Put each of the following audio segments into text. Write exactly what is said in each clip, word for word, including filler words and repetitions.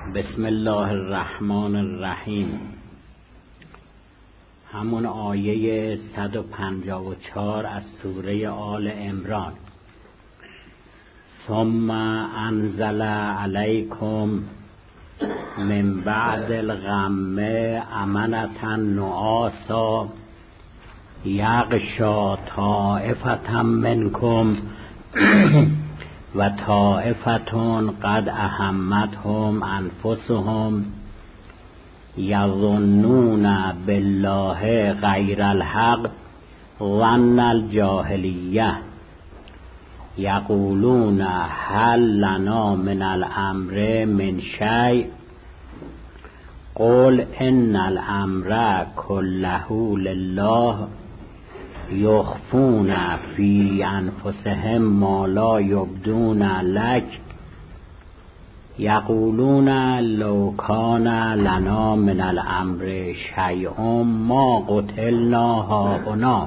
بسم الله الرحمن الرحیم. همون آیه صد و پنجاه و چهار از سوره آل عمران. ثم انزل علیکم من بعد الغم امنة نعاسا یغشی طائفة منکم و طائفة قد اهمتهم انفسهم یظنون بالله غیر الحق ظن الجاهلیه یقولون هل لنا من الامر من شیء قل ان الامر كله لله یخفون فی انفسهم ما لا یبدون لک یقولون لو کان لنا من الامر شیء ما قتلنا هاهنا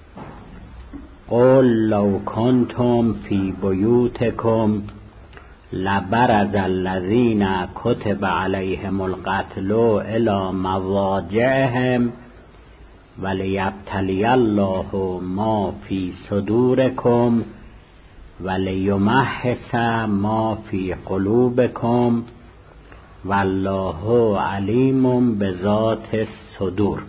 قل لو کنتم فی بیوتکم لبرز الذین کتب علیهم القتل الی مضاجعهم ولیبتلی الله ما فی صدورکم ولیمحص ما فی قلوبکم والله علیم بذات الصدور.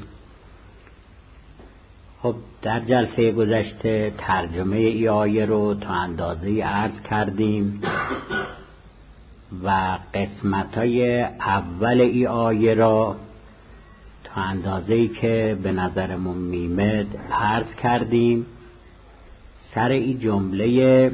خب در جلسه گذشته ترجمه ای آیه رو تا اندازه عرض کردیم و قسمت‌های اول ای آیه را تا اندازه‌ای که به نظرمون میمد عرض کردیم. سر این جمله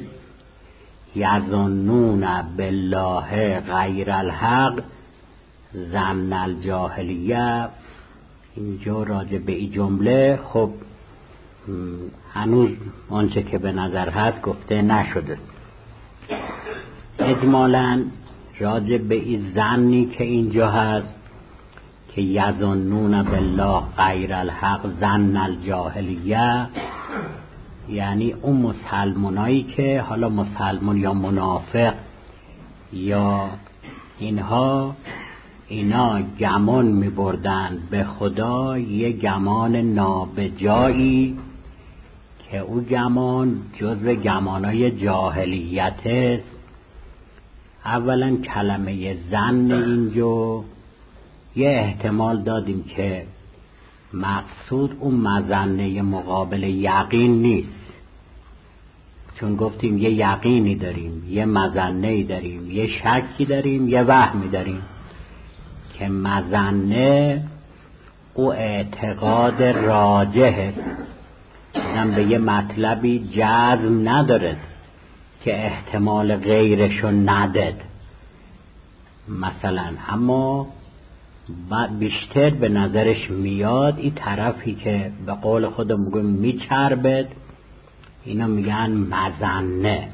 یظنون بالله غیر الحق ظن الجاهلیه، اینجا راجع به این جمله خب هنوز آنچه که به نظر هست گفته نشده. اجمالاً راجع به این ظنی که اینجا هست که یظنون بالله غیر الحق ظن الجاهلیه، یعنی اون مسلمانایی که حالا مسلمان یا منافق یا اینها اینا گمان می بردن به خدا یه گمان نابجایی که او گمان جزو گمانای جاهلیت است. اولا کلمه ظن اینجا یه احتمال دادیم که مقصود اون مظنه مقابل یقین نیست، چون گفتیم یه یقینی داریم، یه مظنه‌ای داریم، یه شکی داریم، یه وهمی داریم که مظنه او اعتقاد راجح است، آدم به یه مطلبی جزم ندارد که احتمال غیرشو نداد مثلا، اما بعد بیشتر به نظرش میاد این طرفی که به قول خودم میگم میچربد، اینا میگن مظنه.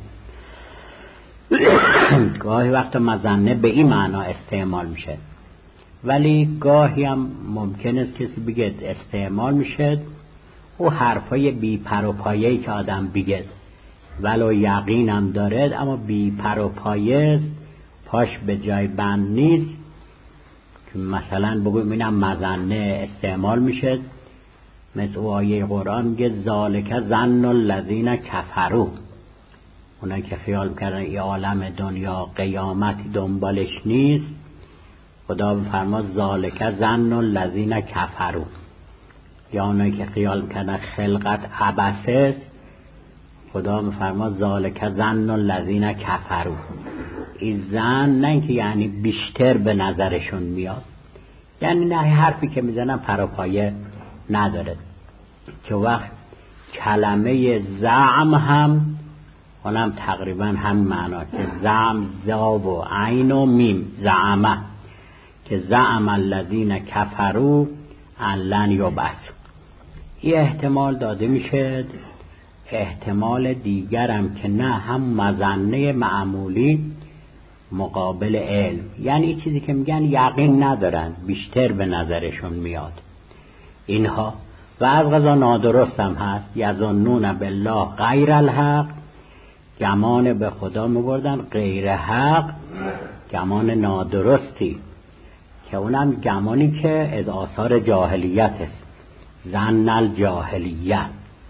گاهی وقت مظنه به این معنا استعمال میشه، ولی گاهی هم ممکن است کسی بگه استعمال میشه او حرفای بی پر و پایه‌ای که آدم بگه ولو یقینم دارد اما بی پر و پایه پاش به جای بند نیست. مثلا بگویم اینم مظنه استعمال میشه، مثل او آیه قرآن میگه ذالک ظن الذین کفروا، اونایی که خیال کردن این عالم دنیا قیامتی دنبالش نیست، خدا بفرما ذالک ظن الذین کفروا. یا اونایی که خیال کردن خلقت عبث است، خدا بفرما ذالک ظن الذین کفروا. این ظن نه اینکه یعنی بیشتر به نظرشون میاد، یعنی نه حرفی که میزنن پروپایه نداره، که وقت کلمه زعم هم اونم تقریبا هم معنا که زعم زا و عین و میم زعمه، که زعم الذین کفروا ان لن یبعثوا. این احتمال داده میشه. احتمال دیگرم که نه، هم مظنه معمولی مقابل علم، یعنی این چیزی که میگن یقین ندارن بیشتر به نظرشون میاد اینها، و از قضا نادرست هم هست. یظنون بالله غیر الحق، گمان به خدا میبردن غیر حق، گمان نادرستی که اونم گمانی که از آثار جاهلیت است، ظن الجاهلیت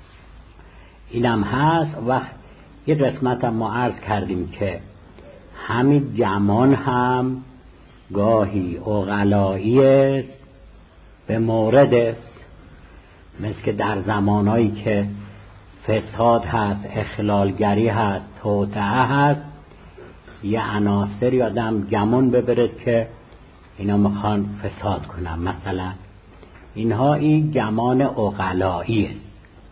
اینم هست. و یه قسمت هم ما عرض کردیم که همین گمان هم گاهی عقلایی است به مورد است، مثل که در زمانهایی که فساد هست، اخلالگری هست، توطئه هست، یه عناصری آدم گمان ببرد که اینا میخوان فساد کنن، مثلا اینها این گمان عقلایی است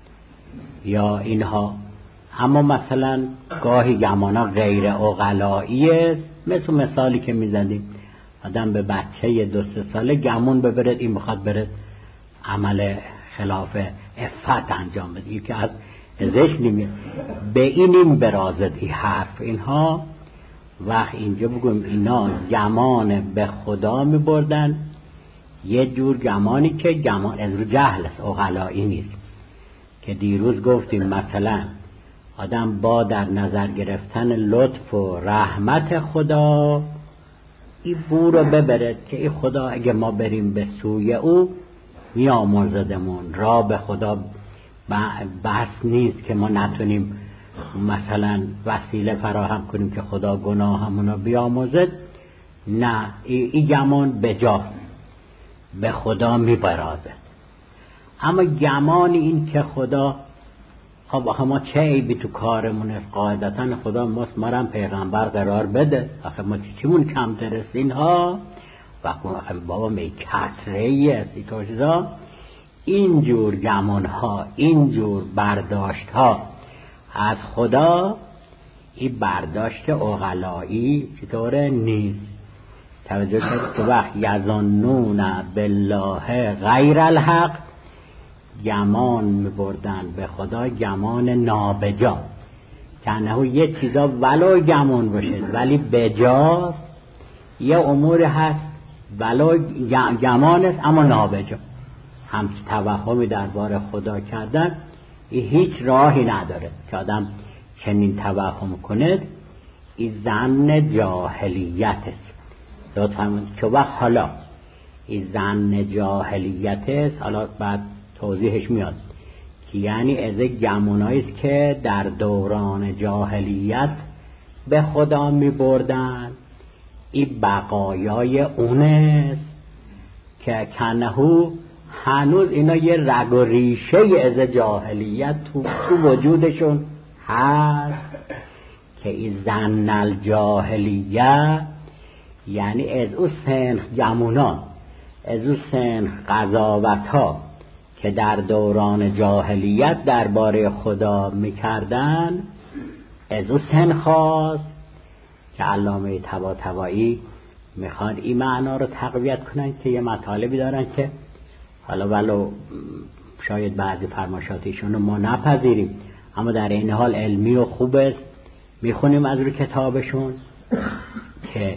یا اینها. اما مثلا گاهی گمانا غیر عقلایی است، مثل مثالی که میزدیم آدم به بچه دو سه ساله گمون ببرد این میخواد برد عمل خلاف عفت انجام بده، این که از ازش نمیاد، به اینیم برازد این حرف. اینها وقت اینجا بگویم اینا گمان به خدا می بردن، یه جور گمانی که گمان از رو جهل است، عقلایی نیست. که دیروز گفتیم مثلا آدم با در نظر گرفتن لطف و رحمت خدا این بو رو ببرد که این خدا اگه ما بریم به سوی او میامرزدمون، را به خدا بس نیست که ما نتونیم مثلا وسیله فراهم کنیم که خدا گناهمون رو بیامرزد. نه، این گمان بجاست، به خدا میبرازد. اما گمان این که خدا خب آخه ما چه عیبی تو کارمون است، قاعدتا خدا ماست ما هم پیغمبر قرار بده، آخه ما چیمون کم ترست اینها وقت آخه بابا می کسرهی است این چیزا. اینجور گمان ها، اینجور برداشت ها از خدا، این برداشت عقلایی چطوره نیست. توجه کنید که وقت یظنون بالله غیر الحق، گمان میبردن به خدا گمان نابجا، که انه یه چیزا ولو گمان باشه ولی بجاست، یه امور هست ولو گمان است اما نابجا. هم توهمی درباره خدا کردن این هیچ راهی نداره که آدم چنین توهم کند، این ظن جاهلیت است. لطفاً که وقت حالا این ظن جاهلیت است، حالا بعد توضیحش میاد که یعنی از گمانایی است که در دوران جاهلیت به خدا می بردن، این بقایای اون است که کنهو هنوز اینا یه رگ و ریشه از جاهلیت تو, تو وجودشون هست، که این ظن الجاهلیت یعنی از او سنخ گمونا، از او سنخ قضاوت ها که در دوران جاهلیت درباره خدا میکردن، از او سنخ هاست که علامه طباطبایی میخوان این معنا رو تقویت کنن که یه مطالبی دارن که حالا ولو شاید بعضی فرمایشاتشون رو ما نپذیریم اما در این حال علمی و خوب است، میخونیم از روی کتابشون که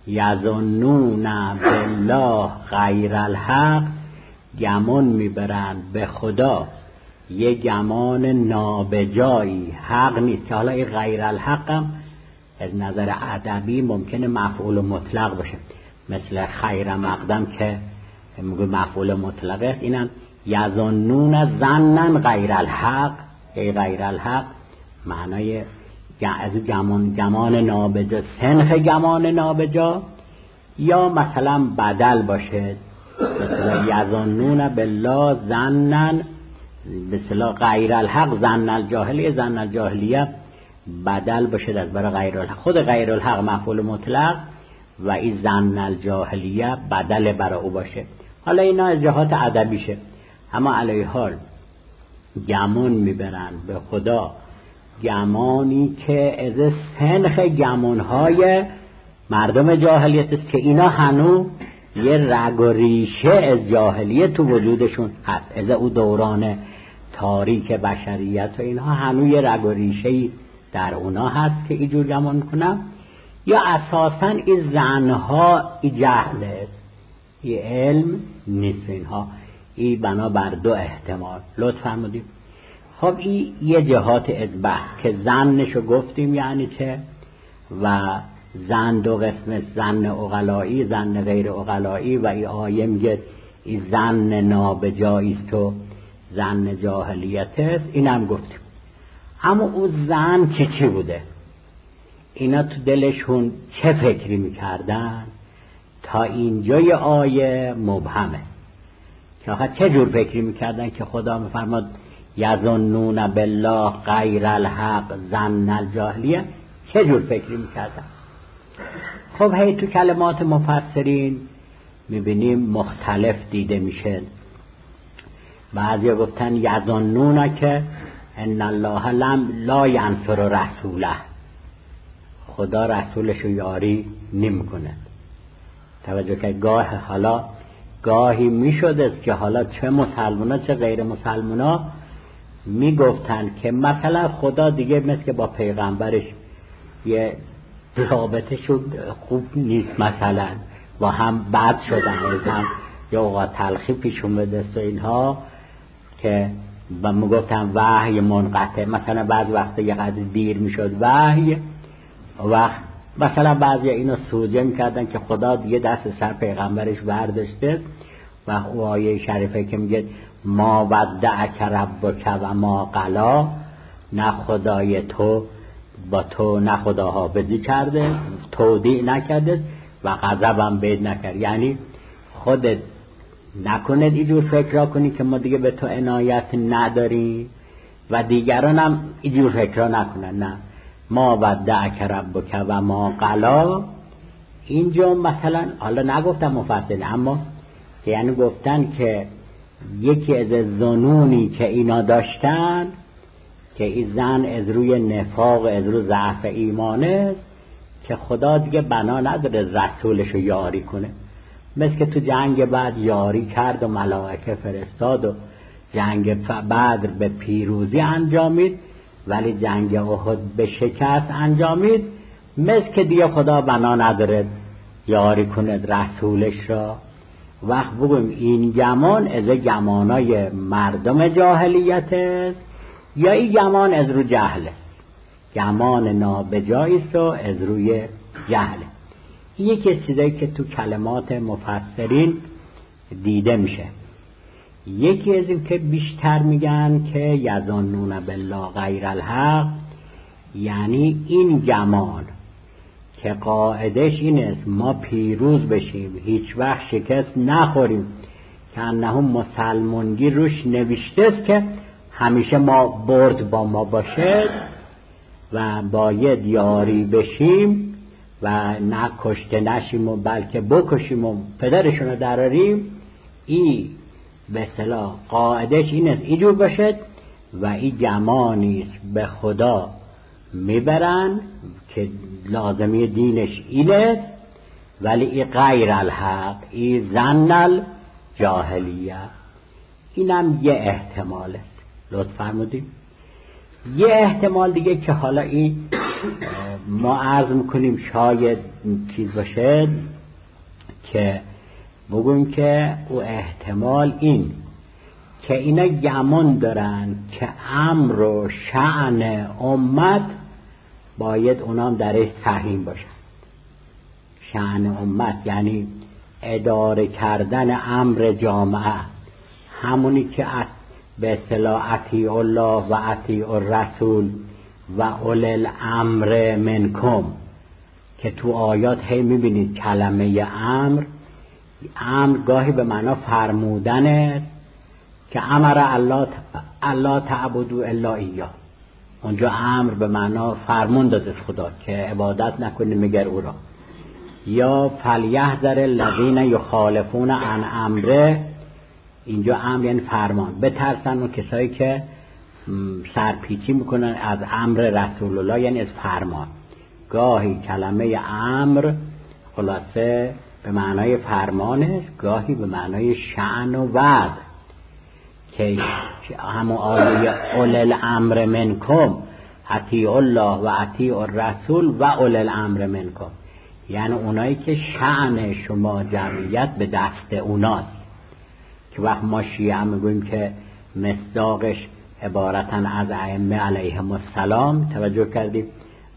یظنون بالله غیر الحق، گمان میبرند به خدا یه گمان نابجایی، حق نیست. که حالا این غیر الحق هم از نظر ادبی ممکنه مفعول مطلق باشه، مثل خیر مقدم که میگه مفعول مطلق است. اینم یظنون ظنا غیر الحق، ای غیر الحق معنای از گمان گمان نابجا، سنخ گمان نابجا، یا مثلا بدل باشه مثلا یظنون بالله ظنا مثلا غیر الحق ظن الجاهلیه، ظن الجاهلیه بدل باشه از برای غیر الحق، خود غیر الحق مفعول مطلق و این ظن الجاهلیه بدل برای او باشه. حالا اینا از جهات ادبیشه، اما علیه حال گمان میبرن به خدا گمانی که از سنخ گمانهای مردم جاهلیت است که اینا هنوز یه رگ و ریشه از جاهلیت تو وجودشون هست، از او دوران تاریک بشریت و اینها هنوز یه رگ و ریشه‌ای در اونا هست که اینجور گمان میکنن، یا اساساً این زنها این جهل است، این علم نیست. اینها این بنا بر دو احتمال. لطف فرمودید. خب این یه جهات از بحث که زنشو گفتیم یعنی چه، و زن دو قسم، زن عقلایی، زن غیر عقلایی، و این آیه میگه این زن نابجایی است و زن جاهلیت است. اینم گفتیم. اما اون زن چی چی بوده؟ اینا تو دلشون چه فکری میکردن؟ تا اینجای آیه مبهمه که آخه چه جور فکری میکردن که خدا میفرماد یظنون بالله غیر الحق ظن الجاهلیه. چه جور فکری میکردن؟ خب هی تو کلمات مفسرین میبینیم مختلف دیده میشه. بعضی گفتن یظنون که ان الله لم لا ینصر رسوله، خدا رسولشو یاری نمیکنه. توجه که گاه حالا گاهی میشد است که حالا چه مسلمونا چه غیر مسلمونا میگفتن که مثلا خدا دیگه مثل که با پیغمبرش یه رابطه شد خوب نیست، مثلا با هم بد شدن، هم یا اوقات تلخی پیش اومده است و اینها که و میگفتن وحی منقطع. مثلا بعض وقتا یه قدر دیر میشد وحی، و مثلا بعضی اینو سوجه میکردن که خدا دیگه دست سر پیغمبرش برداشته، و او آیه شریفه که میگه ما ودعک ربک و ما قلا، نه خدای تو با تو نه خداها بدی کرده، تودیع نکرده و غضبم بید نکرد. یعنی خودت نکنید اینجور فکر کنی که ما دیگه به تو عنایت نداریم و دیگران هم اینجور فکر نکنن. نه، ما ودعک ربک و ما قلا. اینجا مثلا حالا نگفتم مفصل، اما یعنی گفتن که یکی از ظنونی که اینا داشتن که این زن از روی نفاق، از روی ضعف ایمانه، که خدا دیگه بنا نداره رسولشو یاری کنه. مثل که تو جنگ بعد یاری کرد و ملائکه فرستاد و جنگ بدر به پیروزی انجامید، ولی جنگ احد به شکست انجامید. مثل که دیگه خدا بنا نداره یاری کنه رسولش را. وقت بگویم این گمان از گمانای مردم جاهلیت است یا این گمان از روی جهل است؟ گمان نابجایی است و از روی جهل. این یکی چیزایی که تو کلمات مفسرین دیده میشه. یکی از این که بیشتر میگن که یظنون بالله غیر الحق، یعنی این گمان که قاعدش این است ما پیروز بشیم، هیچ وقت شکست نخوریم، که انهم مسلمانگی روش نوشته است که همیشه ما برد با ما باشد و باید یاری بشیم و نه کشته نشیم و بلکه بکشیم و پدرشون رو دراریم. این به اصطلاح قاعدش این است اینجور باشد و این گمانی است به خدا میبرن که لازمی دینش این است، ولی این غیر الحق، این ظن الجاهلیه. اینم یه احتمال است. لطف فرمودید. یه احتمال دیگه که حالا این ما عرض میکنیم شاید چیز باشه که بگویم که او احتمال این که اینا گمان دارن که امر و شأن امت باید اونام درش سهیم باشن. شأن امت یعنی اداره کردن امر جامعه، همونی که به اصطلاح اطیع الله و اطیع الرسول و اولی الامر منکم، که تو آیات هی میبینید کلمه امر، امر گاهی به معنا فرمودن است که امر الله الله تعبدوا الا ایاه. اونجا امر به معنا فرمون داده است خدا که عبادت نکنید مگر او را. یا فلیحذر الذین یخالفون عن امره، اینجا امر یعنی فرمان. بترسن اون کسایی که سرپیچی میکنن از امر رسول الله، یعنی از فرمان. گاهی کلمه امر خلاصه به معنای فرمان است، گاهی به معنای شأن و وضع، که همون آیه اول الامر منکم اطیع الله و اطیع الرسول و اول الامر منکم، یعنی اونایی که شأن شما جمعیت به دست اوناست. که وقت ما شیعه میگویم که مصداقش عبارتن از ائمه علیهم السلام، توجه کردیم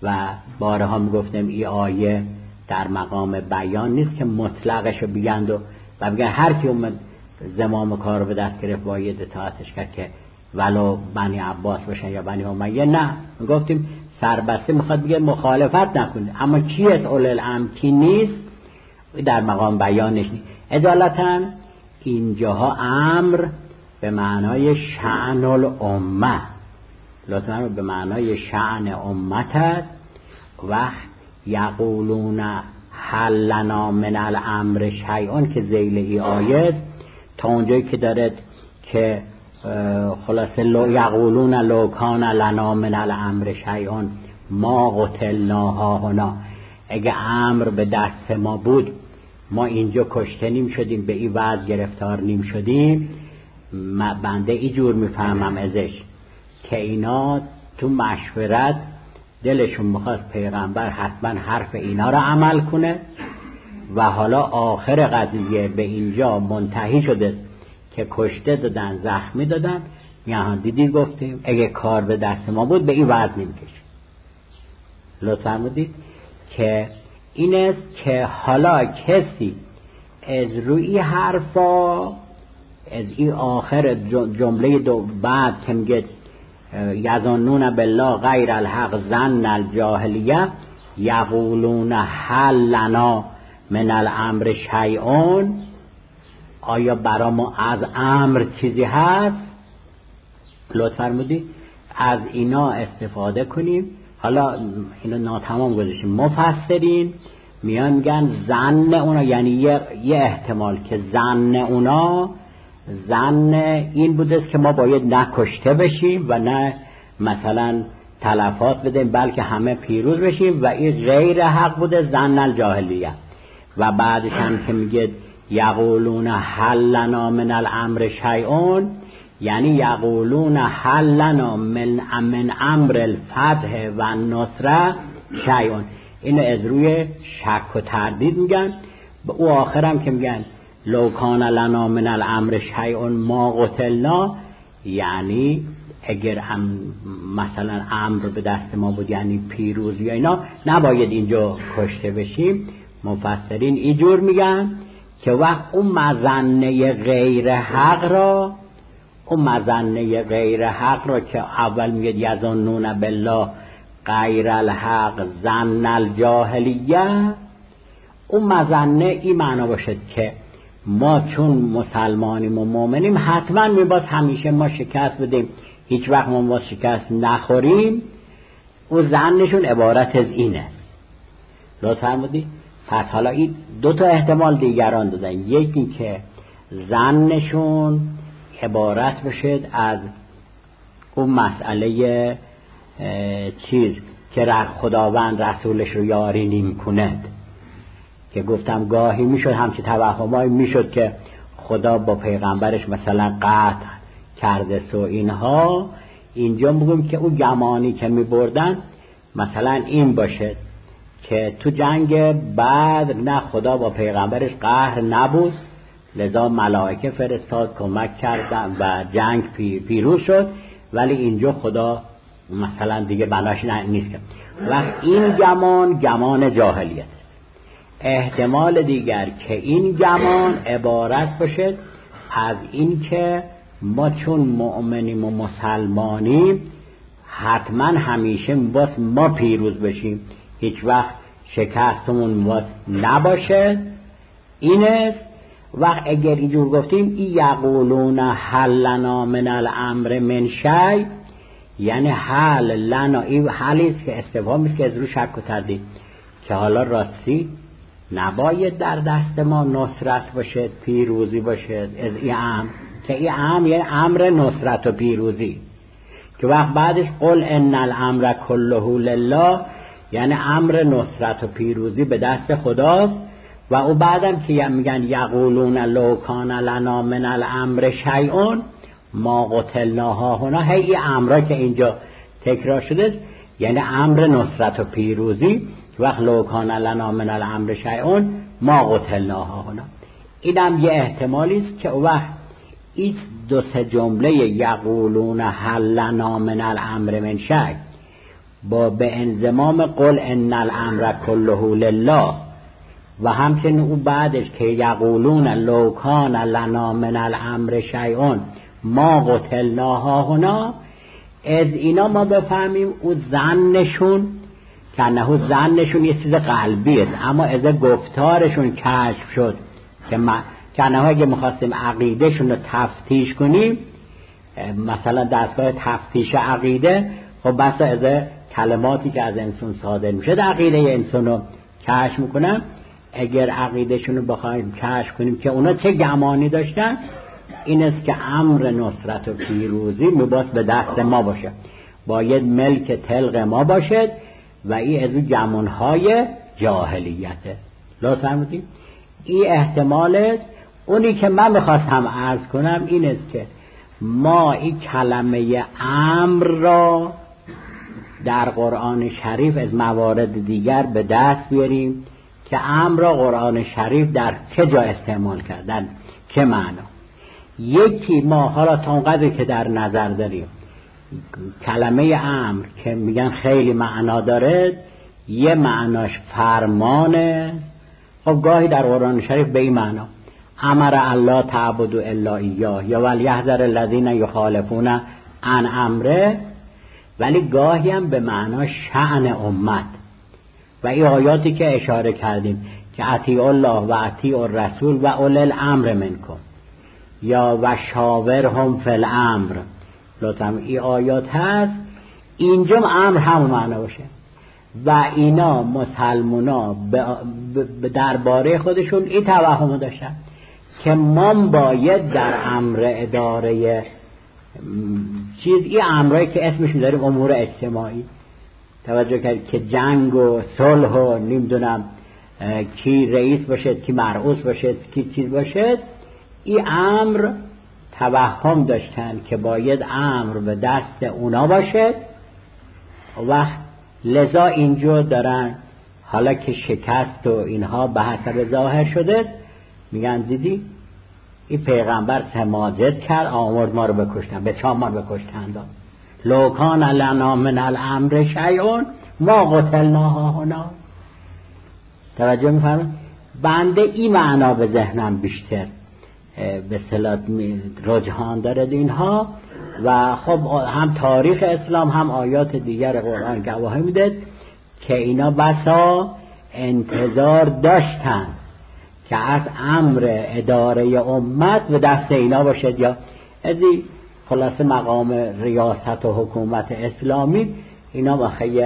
و بارها میگفتم این آیه در مقام بیان نیست که مطلقشو بگند و و بگن هر کی اومد زمام کار رو به دست گرفت باید اطاعتش کرد که ولو بنی عباس باشن یا بنی امیه. نه، گفتیم سربسته میخواد بگه مخالفت نکنید، اما کی است اول الامر کی نیست در مقام بیانش نیست. عدالتا اینجاها امر به معنای شأن الامه، لطفا به معنای شأن امت است. و یقولون هل لنا من الامر شیء که ذیل ای آیه است تا اونجایی که دارد که خلاصه لو یقولون لو کان لنا من الامر شیء ما قتلناها هنا، اگه امر به دست ما بود ما اینجا کشته نیم شدیم، به این وضع گرفتار نیم شدیم. بنده اینجور میفهمم ازش که اینا تو مشورت دلشون میخواست پیغمبر حتما حرف اینا را عمل کنه و حالا آخر قضیه به اینجا منتهی شده که کشته دادن، زخمی دادن. یعنی دیدی گفتیم اگه کار به دست ما بود به این وضع نمیکشیم. لطفا بودید که این است که حالا کسی از روی حرفا از این آخر جمله دو بعد که میگه یظنون بالله غیر الحق ظن الجاهلیه یقولون هل لنا من الامر شیء، آیا برا ما از امر چیزی هست؟ لطف فرمودی از اینا استفاده کنیم. حالا اینا ناتمام گذاشتیم. مفسرین میان میگن ظن اونا یعنی یه, یه احتمال که ظن اونا ظن این بوده که ما باید نکشته بشیم و نه مثلا تلفات بدیم بلکه همه پیروز بشیم و این غیر حق بوده ظن الجاهلیه. و بعدش هم که میگه یقولون هل لنا من الامر شیء یعنی یقولون هل لنا من من امر الفتح و النصره شیء، اینو از روی شک و تردید میگن. به او آخرم که میگن لو کان لنا من الامر شیء ما قتلنا، یعنی اگر هم مثلا امر به دست ما بود یعنی پیروزی یا اینا نباید اینجا کشته بشیم. مفسرین اینجور میگن که وقت اون مظنه غیر حق را اون مظنه غیر حق را که اول میگه یظنون بالله غیر الحق ظن الجاهلیه، اون مظنه این معنا باشد که ما چون مسلمانیم و مؤمنیم حتما میباید همیشه ما شکست بدیم، هیچ وقت ما باید شکست نخوریم. اون ظنشون عبارت از این است. لطفا فرمودی. پس حالا این دو تا احتمال دیگران دادن، یکی که ظنشون عبارت بشد از اون مسئله چیز که خداوند رسولش رو یاری نمی کند، که گفتم گاهی میشد همچی توهمایی میشد که خدا با پیغمبرش مثلا قطع کرده سو اینها. اینجا میگم که اون گمانی که میبردن مثلا این باشه که تو جنگ بعد نه خدا با پیغمبرش قهر نبود لذا ملائکه فرستاد کمک کردن و جنگ پی پیروز شد، ولی اینجا خدا مثلا دیگه بناش نیست. و این گمان گمان جاهلیت است. احتمال دیگر که این گمان عبارت باشد از این که ما چون مؤمنیم و مسلمانیم حتما همیشه باز ما پیروز بشیم، هیچ وقت شکستمون باز نباشه. این است. وقت اگر اینجور گفتیم ای یقولون هل لنا من الامر من شیء، یعنی هل لنا، این حالیست که استفهامی است که از رو شک و تردید که حالا راستی نباید در دست ما نصرت باشد، پیروزی باشد از این امر، که این امر یعنی امر نصرت و پیروزی، که وقت بعدش قل ان الامر کله لله، یعنی امر نصرت و پیروزی به دست خداست. و او بعدم که میگن یقولون لو کان لنا من الامر شیء ما قتلناها هنا، هی این امرا که اینجا تکرار شده یعنی امر نصرت و پیروزی. وقت لو کان لنا من الامر شیء ما قتلناها هنا، اینم یه احتمالی است که وقت این دو سه جمله یقولون هل لنا من الامر من شیء با به انضمام قل ان الامر کله لله و همچنین او بعدش که یقولون لو کان لنا من الامر شیء ما قتلنا هنا، از اینا ما بفهمیم او ظنشون که انه ظنشون یه چیز قلبیه، اما از گفتارشون کشف شد که ما که انه اگه میخواستیم عقیدهشون رو تفتیش کنیم، مثلا دستگاه تفتیش عقیده، خب بس از کلماتی که از انسان صادر میشه عقیده انسان رو کشف میکنم. اگر عقیدهشون رو بخوایم کشف کنیم که اونا چه گمانی داشتن، این است که امر نصرت و پیروزی میباس به دست ما باشه، باید ملک تلق ما باشد و این از اون گمانهای جاهلیته. لطفا فرمودید این احتمال است. اونی که من میخواستم عرض کنم این است که ما این کلمه امر را در قرآن شریف از موارد دیگر به دست بیاریم که امر را قرآن شریف در چه جا استعمال کردن، چه معنا. یکی ما حالا تا اونقدر که در نظر داریم کلمه امر که میگن خیلی معنا داره، یه معناش فرمانه. خب گاهی در قرآن شریف به این معنا امر الله تعبدوا الا ایاه یا ولیحذر الذین یخالفون عن امره، ولی گاهی هم به معنا شأن امت. و این آیاتی که اشاره کردیم که اطیعوا الله و اطیعوا الرسول و اولی الامر منکم یا و شاورهم فی الامر، لطفا این آیات هست. اینجا امر هم معنا باشه و اینا مسلمونا به درباره خودشون این توهم داشتن که ما باید در امر اداره چیز، این امرایی که اسمش میذاریم امور اجتماعی، توجه کرد که جنگ و صلح و نمیدونم کی رئیس باشد، کی مرئوس باشد، کی چیز باشد، این امر توهم داشتن که باید امر به دست اونا باشد و لذا اینجا دارن حالا که شکست و اینها به حسب ظاهر شده میگن دیدی این پیغمبر سماجت کرد، آمرد ما رو بکشتن، به چاه ما رو بکشتن. لو کان لنا من الامر شیء ما قتلناها هنا. توجه می‌فرمایید؟ بنده این معنا به ذهنم بیشتر به اصطلاح رجحان داره اینها. و خب هم تاریخ اسلام هم آیات دیگر قرآن گواهی میده که اینا بسا انتظار داشتن که از امر اداره امت به دست اینا باشد، یا از این خلاصه مقام ریاست و حکومت اسلامی اینا بخیه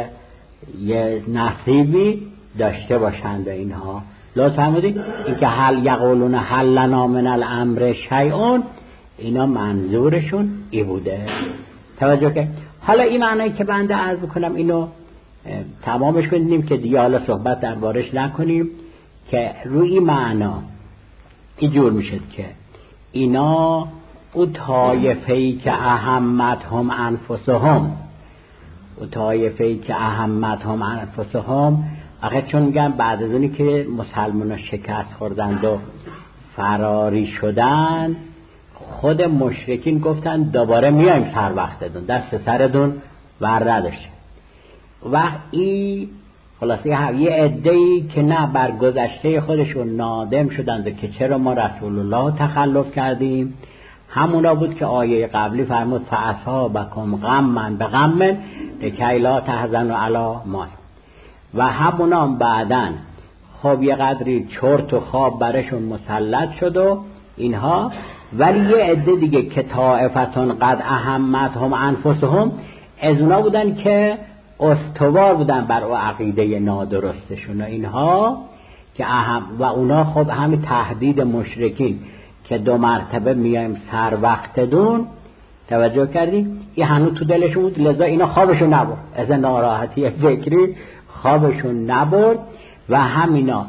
یه نصیبی داشته باشند. اینها لطفا فرمودید این که هل یقولون هل لنا من الامر شیء، اینا منظورشون ای بوده. توجه که حالا این معنی که بنده عرض بکنم اینو تمامش کنیم که دیگه حالا صحبت دربارش نکنیم، که روی این معنا اینجور میشه که اینا او طایفه‌ای که اهمتهم انفسهم، او طایفه‌ای که اهمتهم انفسهم، آخه چون میگن بعد از اونی که مسلمان‌ها شکست خوردند و فراری شدن، خود مشرکین گفتن دوباره میایم سر وقتتون، دست سرتون ور نداشته. و این خلاصه یه عده‌ای که نه بر گذشته خودشون نادم شدند و که چرا ما رسول الله تخلف کردیم، همونا بود که آیه قبلی فرمود فاصابکم غما بغم لکی لا تحزنوا علی ما، و همونا هم بعدن خب یه قدری چرت و خواب برشون مسلط شد و اینها. ولی یه عده دیگه که طائفتون قد اهمتهم انفسهم، از اونا بودن که استوار بودن بر او عقیده نادرستشون اینها که اهم، و اونا خب همین تهدید مشرکین که دو مرتبه میایم سر وقت دون، توجه کردی این هنوز تو دلشون بود، لذا اینا خوابشون نبرد، از ناراحتی فکری خوابشون نبرد. و همینا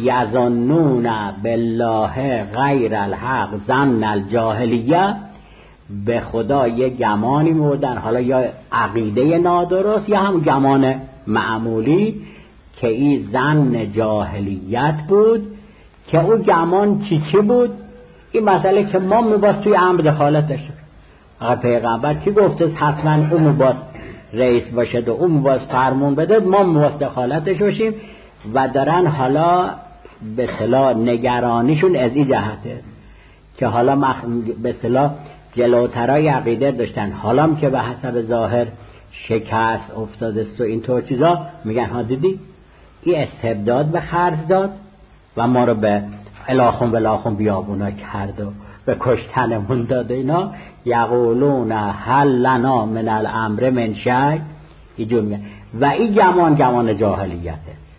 یظنون بالله غیر الحق ظن الجاهلیه، به خدا یه گمانی موردن، حالا یا عقیده نادرست یا هم گمان معمولی، که این ظن جاهلیت بود. که اون گمان چی چی بود؟ این مسئله که ما میباس توی امر دخالت داشته. آقا پیغمبر کی گفته حتما اون میباس رئیس باشد و اون باز فرمون بده ما مواست دخالتش باشیم و دارن حالا به اصطلاح نگرانیشون از این جهته که حالا مخ... به اصطلاح جلوترای عقیده داشتن، حالا که به حسب ظاهر شکست افتاده است و اینطور چیزا میگن ها دیدی این استبداد به خرج داد و ما رو به الاخون بلاخون بیابونا کرد و به کشتنمون داد. اینا یقولون هل لنا من الامر من شیء اینجور میگن و این گمان گمان جاهلیته.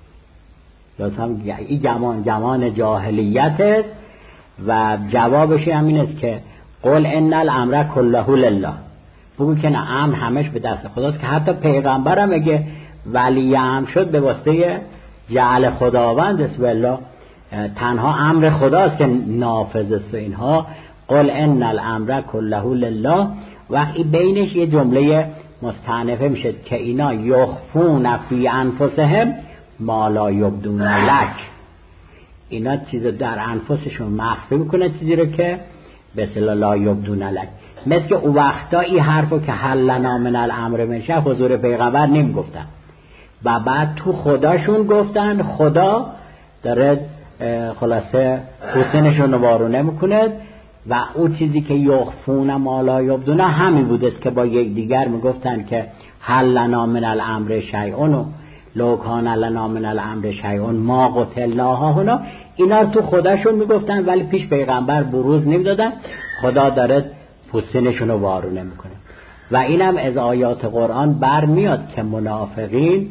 لطفا این گمان گمان جاهلیت است و جوابش همین است که قل ان الامر كله لله، بگو که نه امر همش به دست خداست، که حتی پیغمبرم اگه ولی امر شد به واسطه جعل خداوند است، والله تنها امر خداست که نافذ است. اینها قل ان الامر كله لله وقتی بینش یه جمله مستأنفه میشه که اینا یخفون فی انفسهم ما لا یبدون لک، اینا چیز در انفسشون مخفی میکنه چیزی رو که به اصطلاح لا یبدون لک. مثل که او وقتا این حرفو که حل لنا من الامر من شیء حضور پیغمبر نمیگفتن و بعد تو خداشون گفتن، خدا داره خلاصه حسینشون رو وارونه میکنه و اون چیزی که یخفون ما لا یبدون همین بوده که با یک دیگر میگفتن که حل لنا من الامر شیء لو کان لنا من الامر شیء ما قتلناها هنا، اینا تو خودشون میگفتن ولی پیش پیغمبر بروز نمیدادن، خدا داره پوستینشون رو وارونه میکنه. و اینم از آیات قرآن برمیاد که منافقین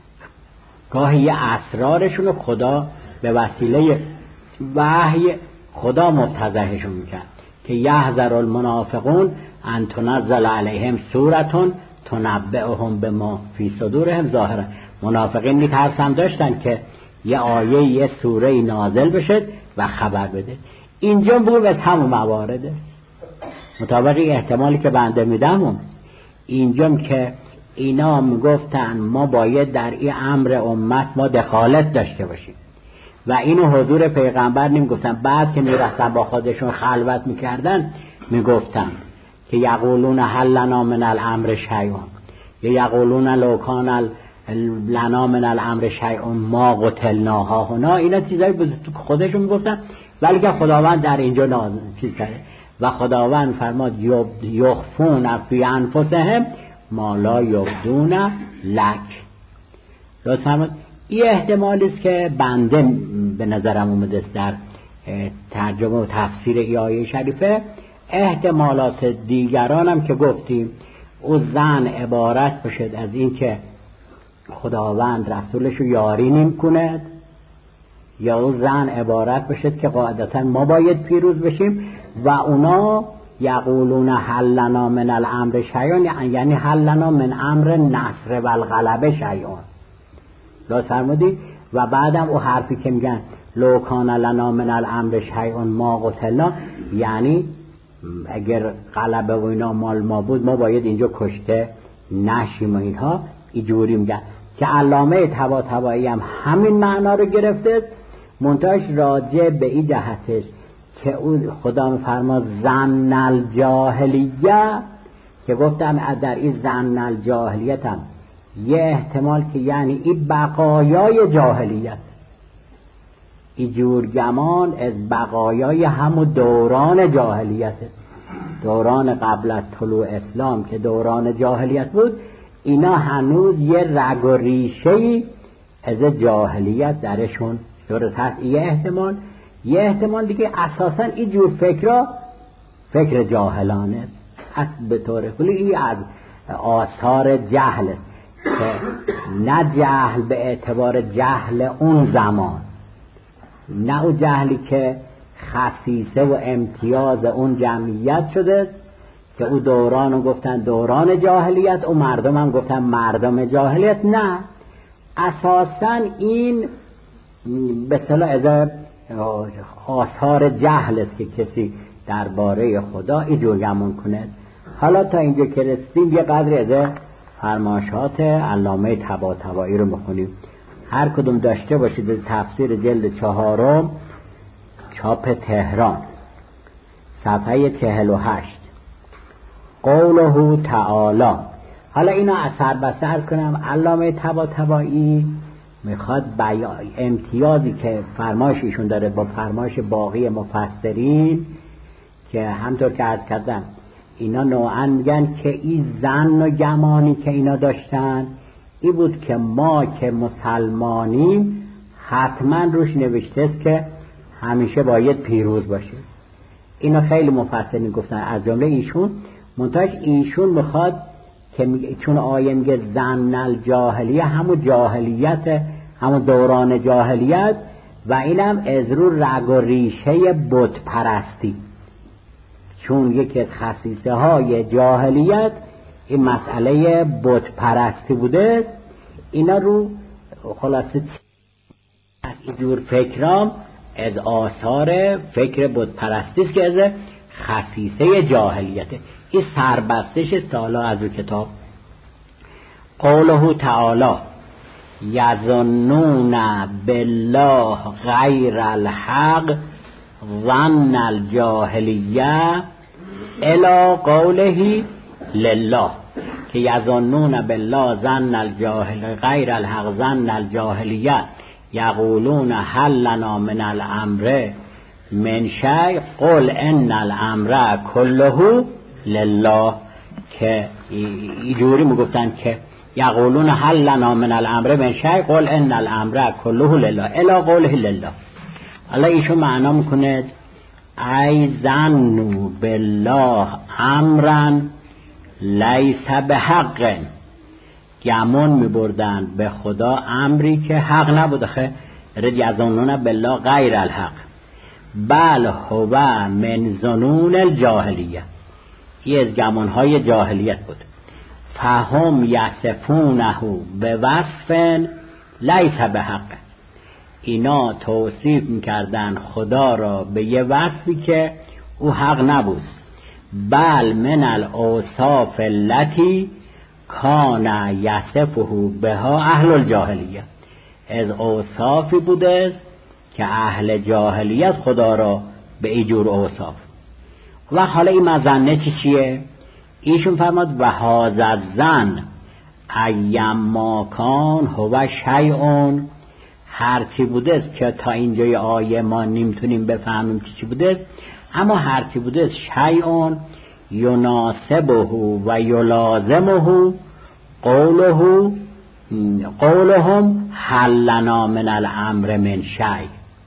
گاهی اسرارشون رو خدا به وسیله وحی خدا مفتضحشون میکرد که یحذر المنافقون ان تنزل علیهم سورة تنبئهم بما فی صدورهم ظاهرا. منافقین میترسن داشتن که یه آیه یه سوره نازل بشه و خبر بده. اینجا بود به همون موارد است مطابق احتمالی که بنده میدم. اینجا که اینا میگفتن ما باید در این امر امت ما دخالت داشته باشیم و اینو حضور پیغمبر نمیگفتن، بعد که میرفتن با خودشون خلوت میکردن میگفتن که یقولون هل لنا من الامر شیء یا یقولون لو کان لنا من الامر شیء ما قتلناها هنا. اینا چیزایی بود تو خودشون میگفتن ولی که خداوند در اینجا نازل چیز کرده و خداوند فرماد یخفون فی انفسهم ما لا یبدون لک. لطفا این احتمالی است که بنده به نظرم اومده در ترجمه و تفسیر ای آیه شریفه. احتمالات دیگرانم که گفتیم او زن عبارت بشد از این که خداوند رسولش رو یاری نمی کند، یا او زن عبارت بشد که قاعدتا ما باید پیروز بشیم و اونا یقولون هل لنا من الامر شیء یعنی هل لنا من امر نصر و الغلبه شیء. لازم فرمودی و بعدم او حرفی که میگن لو کان لنا من الامر شیء ما قتلنا یعنی اگر غلبه و اینا مال ما بود ما باید اینجا کشته نشیم و اینها اینجوری میگن که علامه طباطبایی هم همین معنا رو گرفته، منتهاش راجع به این جهتش که اون خدا میفرماد زن الجاهلیه که گفتم در این زن الجاهلیت هم یه احتمال که یعنی این بقایای جاهلیت، این جورگمان از بقایای همون دوران جاهلیت، دوران قبل از طلوع اسلام که دوران جاهلیت بود، اینا هنوز یه رگ و ریشه‌ای از جاهلیت درشون درست هست. یه احتمال یه احتمال دیگه اساساً این جور فکرها فکر جاهلانه است به طور کلی. این از آثار جهل است که نه جهل به اعتبار جهل اون زمان، نه اون جهلی که خصیصه و امتیاز اون جمعیت شده که او دوران رو گفتن دوران جاهلیت و مردم هم گفتن مردم جاهلیت. نه، اساساً این به اصطلاح از آثار جهل است که کسی درباره خدا اینجور گمان کنه. حالا تا اینجا که رسیدیم یه قدری از فرمایشات علامه طباطبایی رو بخونیم. هر کدوم داشته باشید تفسیر جلد چهارم چاپ تهران صفحه چهل و هشت. قوله تعالی حالا اینا اثر بسر کنم. علامه طباطبایی میخواد بیان امتیازی که فرمایش ایشون داره با فرمایش باقی مفسرین که همطور که عرض کردم اینا نوعا میگن که این ظن و گمانی که اینا داشتن این بود که ما که مسلمانیم حتما روش نوشته است که همیشه باید پیروز باشیم. اینا خیلی مفسرین گفتن از جمله ایشون. منتهاش ایشون میخواد که چون آیه میگه ظن الجاهلیه همون جاهلیت، همون دوران جاهلیت و اینم از رو رگ و ریشه بت پرستی، چون یکی از خصیصه های جاهلیت این مسئله بت پرستی بوده. اینا رو خلاصه از اینجور فکرام از آثار فکر بت پرستی است که از خصیصه جاهلیته. این سربستش سالا از رو کتاب. قوله تعالی یظنون بالله غیر الحق ظن الجاهلیه الی قوله لله، که یظنون بالله ظن الجاهل غیر الحق ظن الجاهلیه یقولون هل لنا من الامر من شیء قل ان الامر كله لله، که اینجوری میگفتن که یقولون هل لنا من الامر من شیء قل ان الامر كله لله الی قوله لله. الله ایشون معنا میکنه ای ظنوا بالله امرا لیس بحق، گمان میبردن به خدا امری که حق نبوده. خه رد یظنون بالله غیر الحق بل هو من ظنون الجاهلیه، این از گمانهای جاهلیت بود. فهم یصفونه به وصف لیس بحق، اینا توصیف میکردن خدا را به یه وصفی که او حق نبود. بل من الاوصاف التي کان یصفه بها اهل الجاهلیه، از اوصافی بوده که اهل جاهلیت خدا را به اینجور اوصاف. و حالا این مظنه چی چیه؟ ایشون فرماد و هذا الظن ایما کان هو شیء، هرچی بوده است که تا اینجای آیه ما نمیتونیم بفهمیم چی چی بوده است، اما هرچی بوده است شیء یناسبه و یلازمه قوله قولهم هل لنا من الامر من شیء.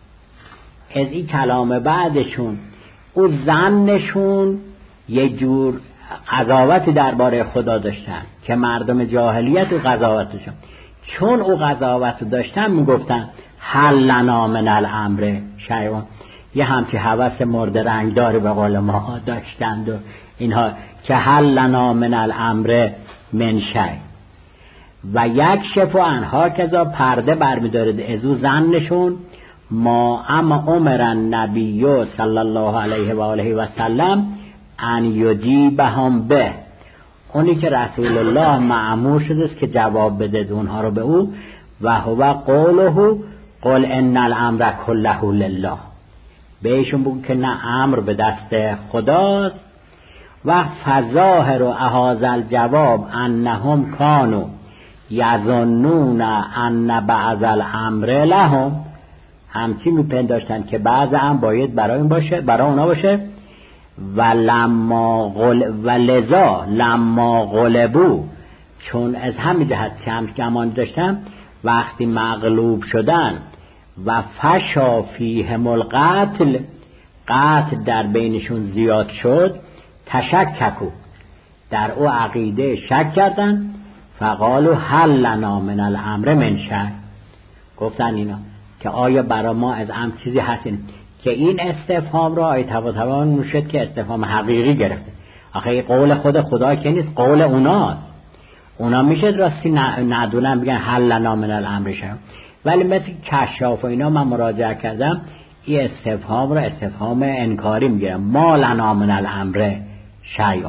از این کلام بعدشون او ظنشون یه جور قضاوتی درباره خدا داشتن که مردم جاهلیت او قضاوتشون، چون او قضاوت داشتن میگفتن هل لنا من الامر شیء، یه همچی هوس مرد رنگداری به قول ما داشتند و اینها که هل لنا من الامر من شیء و یک شف و انها کذا پرده برمیدارد از او ظنشون ما اما امر النبی صلی الله علیه و آله و سلم ان یجیبهم به، اونی که رسول الله مأمور شده است که جواب بده اونها رو به او. و هو قوله قل ان الامر كله لله، بهشون بگو که نه امر به دست خداست. و فظاهر و اهاذا الجواب انهم کانوا یظنون ان بعض الامر لهم، همچین میپنداشتن که بعض هم باید برای این باشه، برای اونا باشه. و لما غل و لذا لما غلبو، چون از همین جهت که هم گمان داشتن وقتی مغلوب شدن و فشا فیهم القتل، قتل در بینشون زیاد شد، تشککو در او عقیده شک کردن. فقالوا هل لنا من الامر من شیء، گفتن اینا که آیا برای ما از امر چیزی هستین، که این استفهام را آیه طباطبایی میشد که استفهام حقیقی گرفته. آخه قول خود خدا که نیست، قول اوناست. اونا میشه راستی ندونن بگن هل لنا من الامر شیء، ولی مثل کشاف و اینا من مراجعه کردم این استفهام را استفهام انکاری میگیرم، ما لنا من الامر شیء.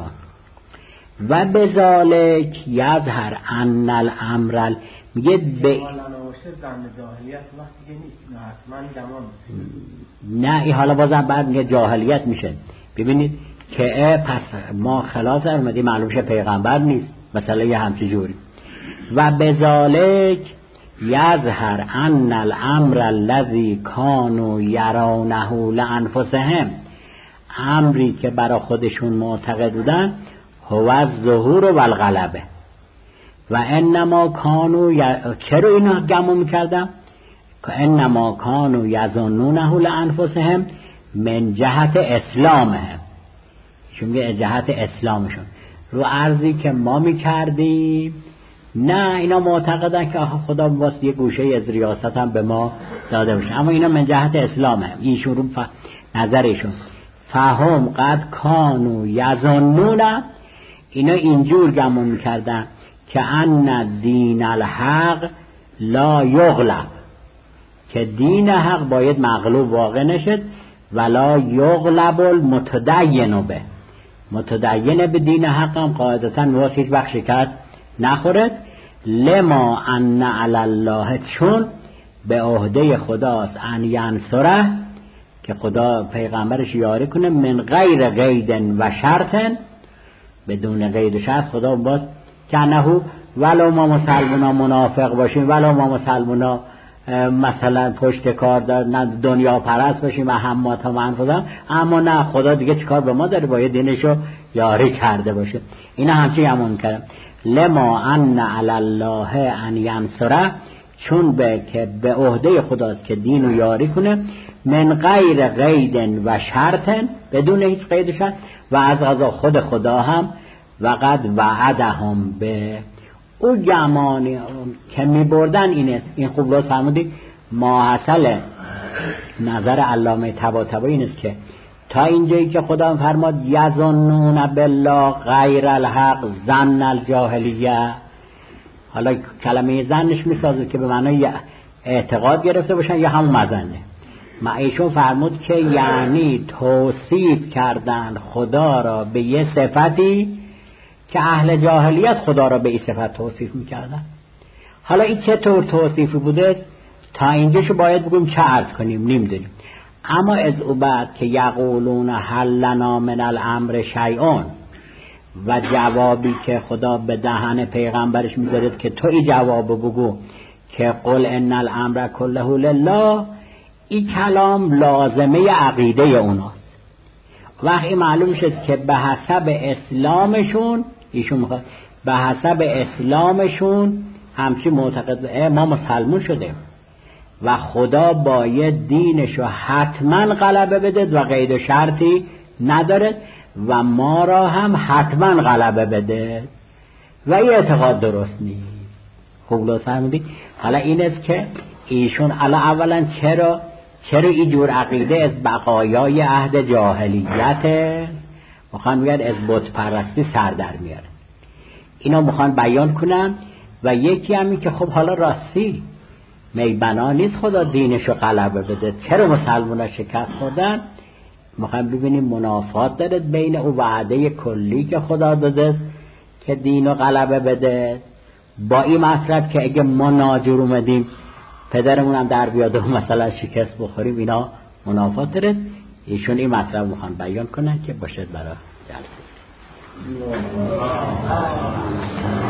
و بذالک یظهر ان الامر، میگه به نه این حالا بازم بعد میگه جاهلیت میشه. ببینید که پس ما خلاف اومدی معلوم شه پیغمبر نیست، مثلا یه همچی جوری. و بذالک یظهر ان الامر الذی کانوا یرونه لانفسهم، امری که برای خودشون معتقد بودن، هو الظهور و الغلبه. و انما کانوا ی... چرا اینا گمون میکردن؟ که انما کانوا یظنونه لانفسهم من جهت اسلامهم، چون میگه جهت اسلامشون رو عرضی که ما میکردیم. نه، اینا معتقدن که آها خدا واسه یه گوشه از ریاست هم به ما داده باشه، اما اینا من جهت اسلامه. ایشون رو ف... نظرشون فهم قد کانوا یظنون، اینا اینجور گمون میکردن که ان دین الحق لا یغلب، که دین حق باید مغلوب واقع نشد، ولا یغلب المتدین به، متدین به دین حق هم قاعدتا واسه هیچ وقت شکست نخورد. لما ان علی الله، چون به عهده خداست ان ینصره، که خدا پیغمبرش یاری کنه، من غیر قید و شرط، بدون قید و شرط. خدا باز که نهو ولو ما مسلمونا منافق باشیم، ولو ما مسلمونا مثلا پشت کار دار نه دنیا پرست باشیم و همات هم انفذم، اما نه، خدا دیگه چیکار به ما داره، باید دینشو یاری کرده باشه. اینا همچی همون کردم. لما ان علی الله ان ینصره، چون به که به عهده خداست که دینو یاری کنه، من غیر قید و شرط، بدون هیچ قید و شرط. و از قضا خود خدا هم وقد وعدهم به، او گمانی که می بردن اینه. این خوب لطف فرمودید. ماحصل نظر علامه طباطبایی این است که تا اینجایی که خدا فرماد یظنون بالله غیر الحق ظن الجاهلیه، حالا کلمه ظنش میسازه که به معنای اعتقاد گرفته باشن یا همون مظنه. ما ایشون فرمود که یعنی توصیف کردن خدا را به یه صفتی که اهل جاهلیت خدا را به این صفت توصیف میکردن. حالا این چطور توصیفی بوده تا اینجاشو باید بگیم چه عرض کنیم نمیدونیم. اما از او بعد که یقولون هل لنا من الامر شیئون، و جوابی که خدا به دهن پیغمبرش میذارد که تو این جواب بگو که قل ان الامر کله لله، این کلام لازمه عقیده اوناست. وقتی معلوم شد که به حسب اسلامشون، ایشون میخواد به حسب اسلامشون همچی معتقد ما مسلمون شده و خدا باید دینشو حتما غلبه بده و قید و شرطی نداره و ما را هم حتما غلبه بده، و این اعتقاد درست نیست. خوب لطفا فهمیدید؟ حالا این است که ایشون حالا اولا چرا چرا این جور عقیده از بقایای عهد جاهلیت است، میخوان میگن از بت پرستی سر در میاره، اینا میخوان بیان کنن. و یکی همین که خب حالا راستی میبنا نیست خدا دینشو غلبه بده، چرا مسلمونا شکست خوردن؟ میخوام ببینیم منافات داره بین او وعده کلی که خدا داده که دینو غلبه بده با این مطلب که اگه ما ناجور اومدیم پدرمون هم در بیاد و مثلا شکست بخوریم. اینا منافات داره. ایشون این مطلب میخوان بیان کنن که باشد برای جلسه.